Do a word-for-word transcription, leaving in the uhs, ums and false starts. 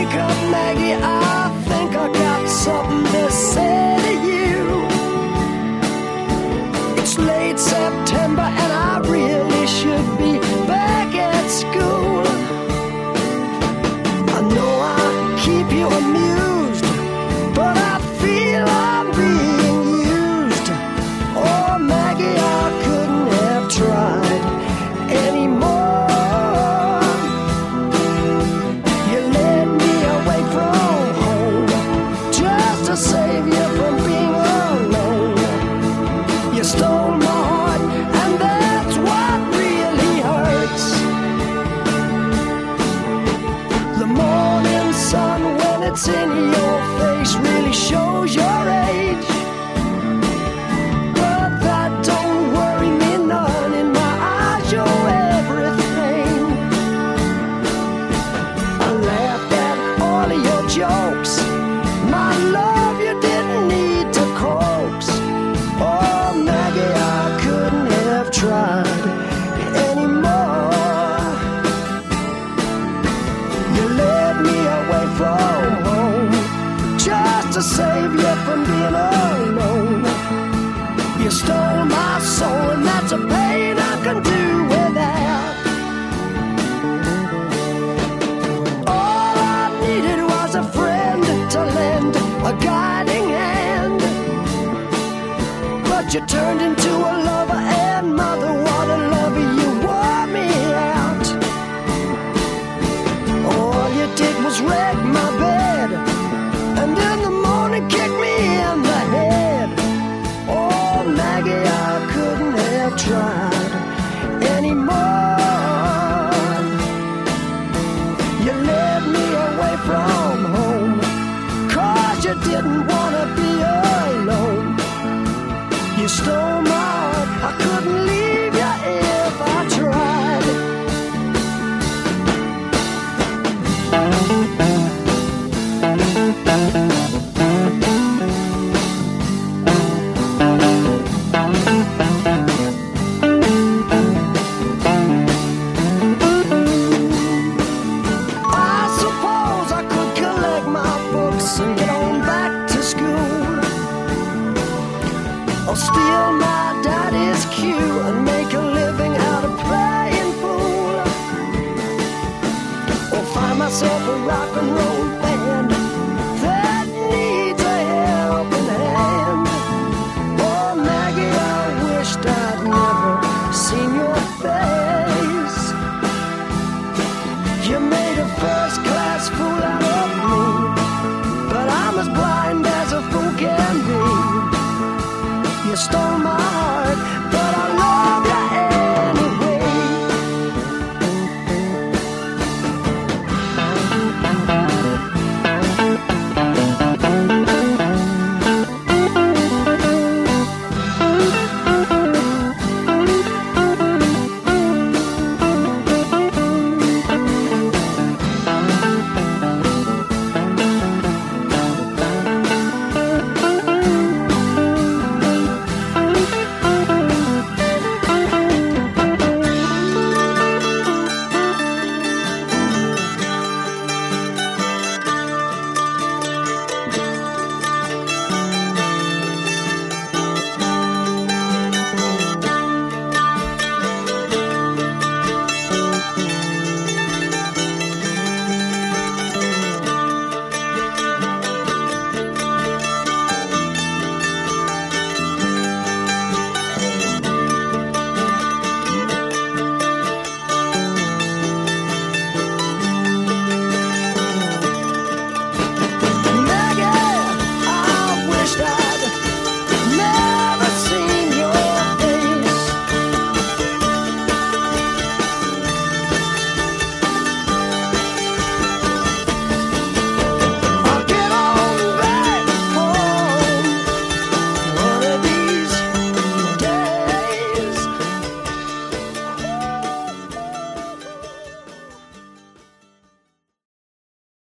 think of Maggie, I think I got something to say to you. It's late September and I really should be back at school. I know I keep you amused, but I feel I'm being used. Oh, Maggie, I couldn't have tried anymore. You led me away from home just to save you from being alone. You stole my heart, and that's what really hurts. The morning sun, when it's in your face, really shows your age. But that don't worry me none. In my eyes, you're everything. I laughed at all of your jokes. My love, you didn't need to coax. Oh, Maggie, I couldn't have tried anymore. You led me away from home just to save you from being alone. You stole my soul, and that's a pain I can do without. All I needed was a friend to lend a guiding hand. But you turned into a lover and mother. What a lover, you wore me out. All you did was wreck my bed, and in the morning kick me in the head. Oh, Maggie, I couldn't have tried anymore. You led me away from home, 'cause you didn't want to be alone. You stole my heart, I couldn't leave you if I tried. I suppose I could collect my books and get on back to school, or steal my daddy's cue and make a living out of playing pool, or find myself a rock and roll band